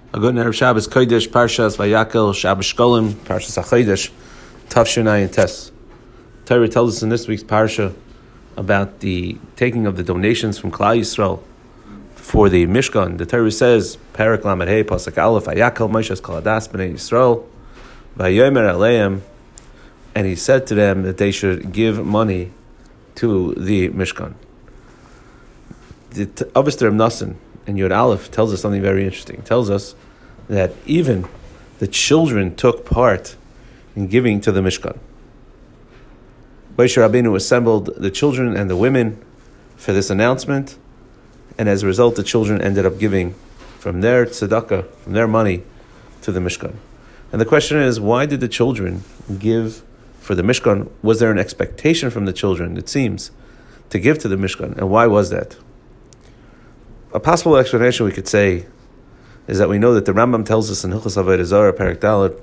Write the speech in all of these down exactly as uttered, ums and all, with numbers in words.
A good Erev Shabbos Kodesh, Parshas Vayakel, Shabbos Shkolim, Parshas HaChodesh, Tafshin Ayin Tes. Torah tells us in this week's Parsha about the taking of the donations from Klal Yisrael for the Mishkan. The Torah says, Parak Lamed Hey, Pasuk Aleph, Vayakel Moshe Kol Hadas Bnei Yisrael, Vayomer Aleim, and he said to them that they should give money to the Mishkan. The Avos Reb Nosson and Yud Aleph tells us something very interesting. It tells us that even the children took part in giving to the Mishkan. Moshe Rabbeinu assembled the children and the women for this announcement, and as a result, the children ended up giving from their tzedakah, from their money, to the Mishkan. And the question is, why did the children give for the Mishkan? Was there an expectation from the children, it seems, to give to the Mishkan, and why was that? A possible explanation we could say is that we know that the Rambam tells us in Hilchos Avodah Zarah, Parak Daled,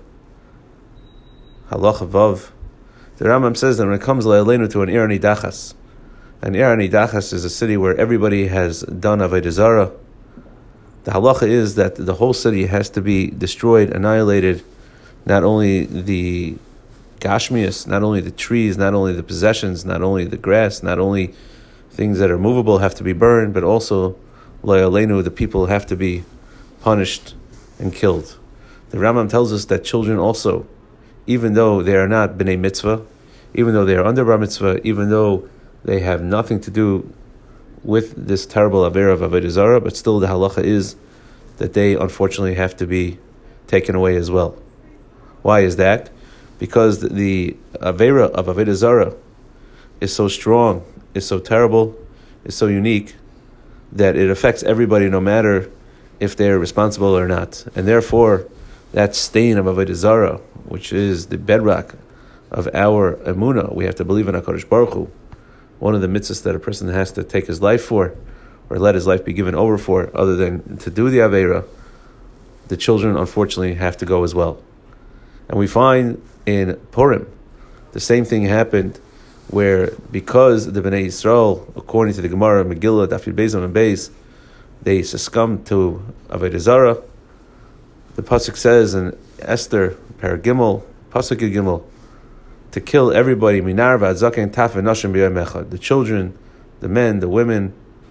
Halacha Vav, the Rambam says that when it comes le'aleinu to an Ir Nidachas, an Ir Nidachas is a city where everybody has done Avodah Zarah. The halacha is that the whole city has to be destroyed, annihilated, not only the Gashmias, not only the trees, not only the possessions, not only the grass, not only things that are movable have to be burned, but also le'aleinu, the people have to be punished and killed. The Rambam tells us that children also, even though they are not b'nei mitzvah, even though they are under bar mitzvah, even though they have nothing to do with this terrible avera of avodah zarah, but still the halacha is that they unfortunately have to be taken away as well. Why is that? Because the avera of avodah zarah is so strong, is so terrible, is so unique, that it affects everybody no matter if they're responsible or not. And therefore, that stain of avodah zarah, which is the bedrock of our emunah, we have to believe in HaKadosh Baruch Hu, one of the mitzvahs that a person has to take his life for, or let his life be given over for, other than to do the avera, the children unfortunately have to go as well. And we find in Purim, the same thing happened, where because the Bnei Yisrael, according to the Gemara, Megillah, Daf Yud Beis and Beis, they succumbed to Avodah Zarah. The pasuk says in Esther, Parag Gimel, pasuk Gimel, to kill everybody, minar v'adzaken taf v'nashim b'yom echad, the children, the men, the women,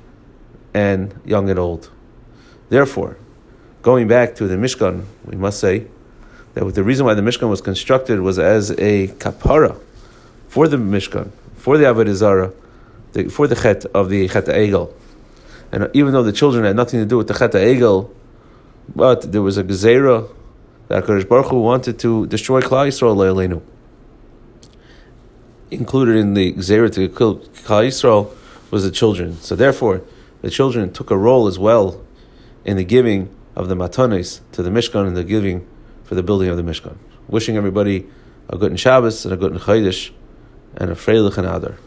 and young and old. Therefore, going back to the Mishkan, we must say that the reason why the Mishkan was constructed was as a kapara for the Mishkan, for the Avodah Zarah, the, for the Chet of the Chet HaEgel. And even though the children had nothing to do with the Chet HaEgel, but there was a Gezerah that HaKadosh Baruch Hu wanted to destroy Klal Yisrael le'aleinu. Included in the Gezerah to kill Klal Yisrael was the children. So therefore, the children took a role as well in the giving of the matanos to the Mishkan and the giving for the building of the Mishkan. Wishing everybody a good Shabbos and a good Chodesh and a Freilich and Adar.